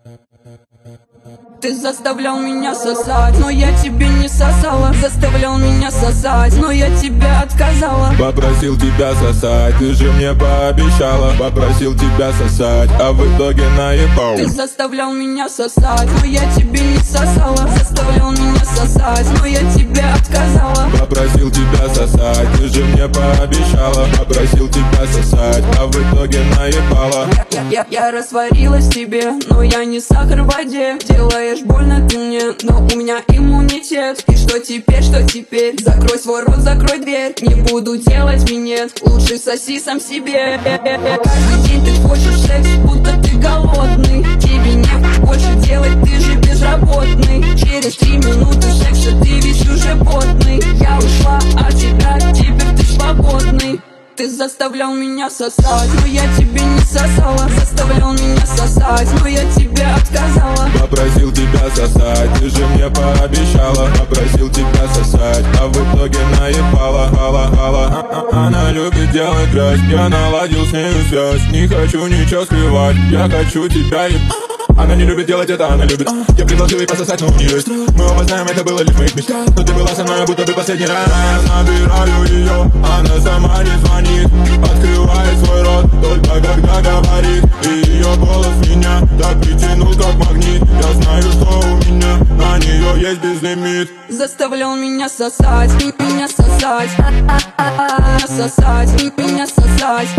Ты заставлял меня сосать, но я тебе не сосала. Заставлял меня сосать, но я тебе отказала. Попросил тебя сосать, ты же мне пообещала. Попросил тебя сосать, а в итоге наебал. Ты заставлял меня сосать, но я тебе не сосала. Заставлял меня сосать, но я тебе отказала. Попросил тебя сосать, ты же мне пообещала. Попросил тебя сосать, а в итоге наебала. Я растворилась в тебе, но я не сахар в воде. Делаешь больно ты мне, но у меня иммунитет. И что теперь, что теперь? Закрой свой рот, закрой дверь. Не буду делать минет, лучше соси сам себе. Каждый день ты хочешь секс, будто ты голодный. Тебе не больше делать, ты же безработный. Через 3 минуты секса ты весь уже потный. Я ушла от тебя, теперь ты свободный. Ты заставлял меня сосать, но я тебе не сосала. Заставлял меня сосать, но я тебе отказала. Попросил тебя сосать, ты же мне пообещала. Попросил тебя сосать, а в итоге наебала. Она любит делать грязь, я наладил с нею связь. Не хочу ничего скрывать, я хочу тебя ебать. Она не любит делать это, она любит. Я предложил ей пососать, но у нее есть. Мы оба знаем, это было лишь в моих мечтах. Но ты была со мной, будто бы последний раз. Набираю ее, она сама не звонит. Открывает свой рот, только когда говорит. И ее голос меня так притянул, как магнит. Я знаю, что у меня на нее есть безлимит. Заставлял меня сосать, меня сосать. Сосать, меня сосать.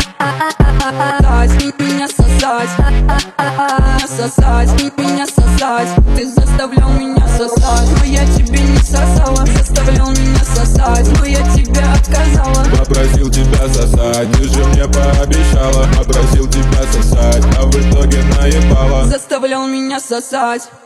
Меня сосать. Сосать, меня сосать. Ты заставлял меня сосать, но я тебе не сосала. Заставлял меня сосать, но я тебе отказала. Попросил тебя сосать, ты же мне пообещала. Попросил тебя сосать, а в итоге наебала. Заставлял меня сосать.